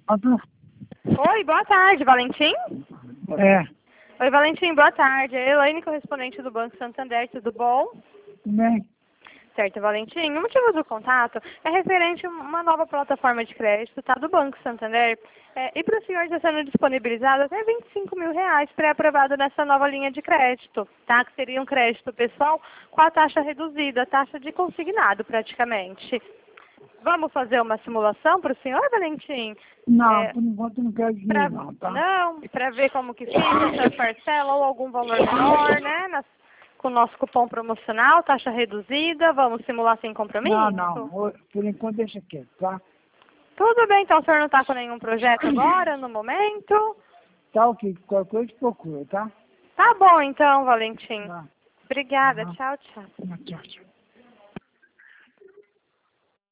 Pronto? Oi, boa tarde, Valentim? É, Oi, Valentim, boa tarde. É Elaine, correspondente do Banco Santander, tudo bom? tudo bem? Certo, Valentim. O motivo do contato é referente a uma nova plataforma de crédito, tá, do Banco Santander. E para o senhor está sendo disponibilizado até R$ 25.000 pré-aprovado nessa nova linha de crédito, tá? Que seria um crédito pessoal com a taxa reduzida, a taxa de consignado praticamente. Vamos fazer uma simulação para o senhor, Valentim? Não, por enquanto não quero dinheiro não, tá? Não, para ver como que fica, essa parcela ou algum valor menor, né? Com o nosso cupom promocional, taxa reduzida, vamos simular sem compromisso? Não. Por enquanto deixa quieto, tá? Tudo bem, então o senhor não está com nenhum projeto agora, no momento? Tá ok, qualquer coisa procura, tá? Tá bom então, Valentim. Tá. Obrigada, Aham. tchau, tchau. Tchau, tchau.